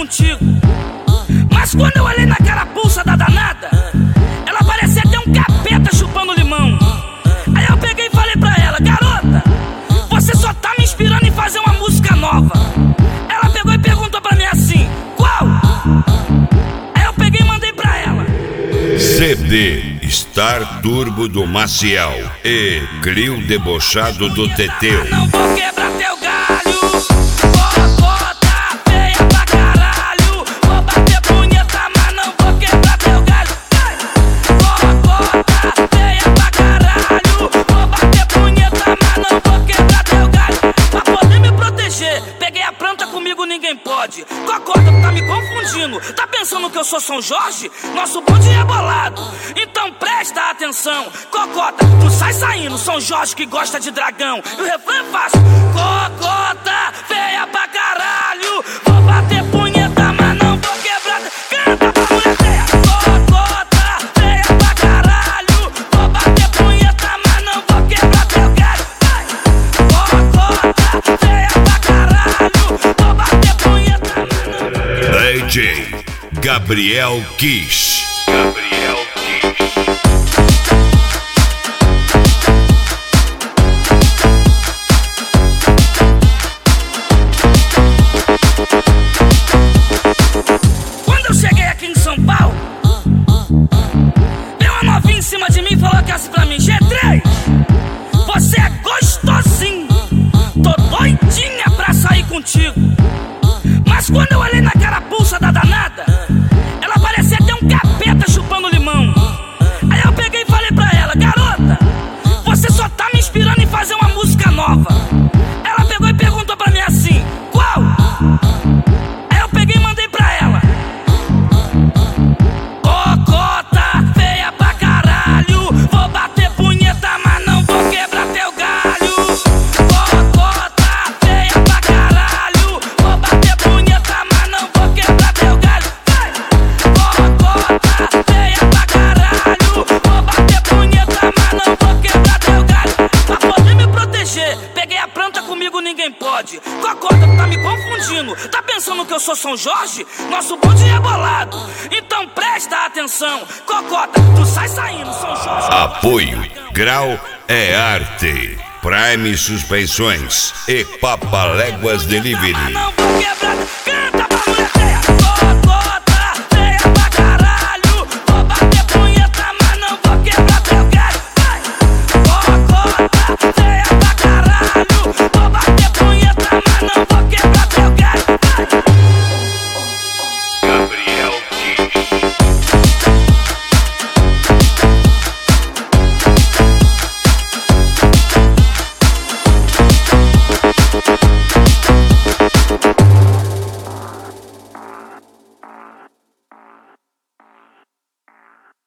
contigo. Mas quando eu olhei na carapuça da danada, ela parecia ter um capeta chupando limão. Aí eu peguei e falei pra ela: garota, você só tá me inspirando em fazer uma música nova. Ela pegou e perguntou pra mim assim: qual? Aí eu peguei e mandei pra ela: CD Star Turbo do Maciel e Grill Debochado do Teteu. não vou quebrar teu galho, cocota feia pra caralho. Vou bater punheta, mas não vou quebrar teu galho. Cocota feia pra caralho. Vou bater punheta, mas não vou quebrar teu galho. Pra poder me proteger, peguei a planta, comigo ninguém pode. Cocota, tu tá me confundindo. Tá pensando que eu sou São Jorge? Nosso bonde é bolado, então presta atenção. Cocota, tu sai saindo, São Jorge que gosta de dragão. E o refrão é fácil: cocota feia pra caralho. Vou bater punheta, mas não vou quebrar. Canta pra mulher feia. Cocota feia pra caralho. Vou bater punheta, mas não vou quebrar teu galho. Cocota feia pra caralho. Vou bater punheta, mas não vou quebrar. DJ Gabriel Kiss. Quando eu cheguei aqui em São Paulo, veio uma novinha em cima de mim e falou que assim pra mim: G3, você é gostosinho, tô doidinha pra sair contigo. Mas quando eu olhei na carapuça da danada, ela parecia ter um capeta chupando limão. Aí eu peguei e falei pra ela: garota, você só tá me inspirando em fazer uma música nova. Ela pegou e perguntou pra mim assim: qual? Aí eu peguei e mandei pra ela: cocota feia pra caralho. Vou bater punheta, mas não vou quebrar teu galho. Cocota feia pra caralho. Vou bater punheta, mas não vou quebrar teu galho. Cocota feia pra caralho. Vou bater punheta, mas não vou quebrar teu galho. Pra poder me proteger, peguei a planta, comigo ninguém pode. Cocota, tu tá me confundindo. Tá pensando que eu sou São Jorge? Nosso bonde é bolado, então presta atenção. Cocota, tu sai saindo, São Jorge. Apoio Grau é Arte, Prime Suspensões e Papaléguas Delivery. Mas não vou quebrar.